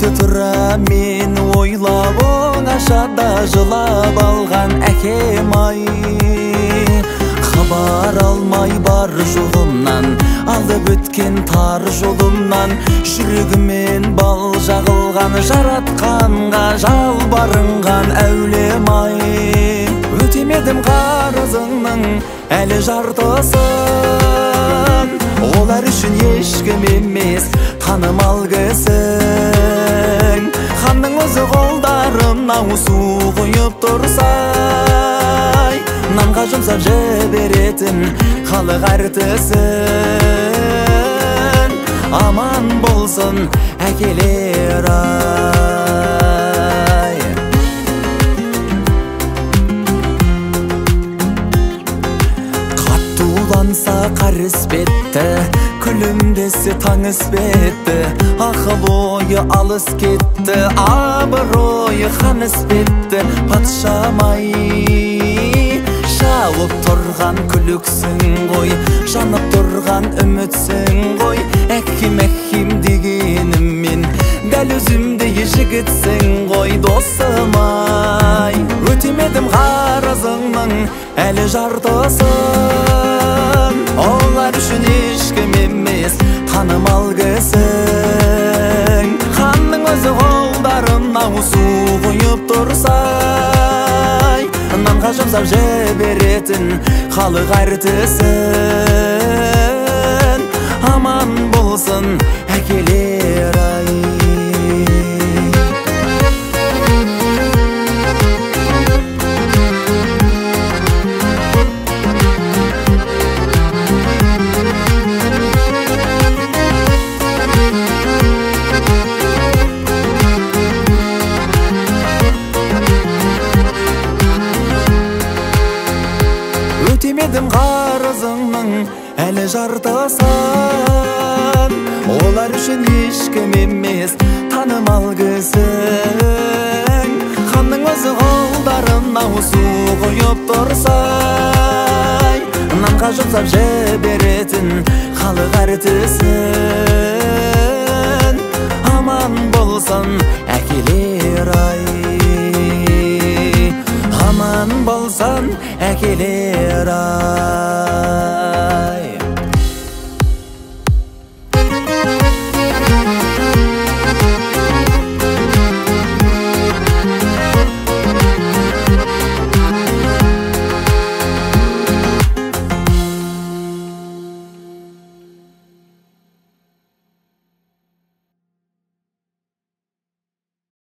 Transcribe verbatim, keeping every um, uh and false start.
тұра мен ойлап оңашада жылап алған әкем ай. Хабар алмай бар жоғымнан, алып өткен тар жолымнан, жүрегімен бал жағылған, жаратқанға жалбарынған әулем ай. Өтемедім қарызыңның әлі жартысын, олар үшін ешкім емес танымал кісің. Ханның өзі қолдарына су құйып тұрсай, нанға жұмсап жіберетін халық әртісін. Аман болсын әкелер ай. Қатты уланса қар іспетті, күлімдесі таң іспетті, ақыл ойы алыс кетті, абыройы хан іспетті. Патшамай шауып тұрған күліксің ғой, жанып тұрған үмітсің ғой. Әкім әкім дегеніммен дәл өзімдей жігітсің ғой досым ай. Өтемедім қарызыңның әлі жартысын, олар үшін ешкім емес танымал кісің. Ханның өзі қолдарына су құйып тұрсай, нанға жұмсап жіберетін халық әртісін. Аман болсын әкелер ай. Өтемедім қарызыңның әлі жартысын, олар үшін ешкім емес танымал кісің. Ханның өзі қолдарына су құйып тұрсай, нанға жұмсап жіберетін халық әртісін. Аман болсын әкелер ай. Аман болсын әкелер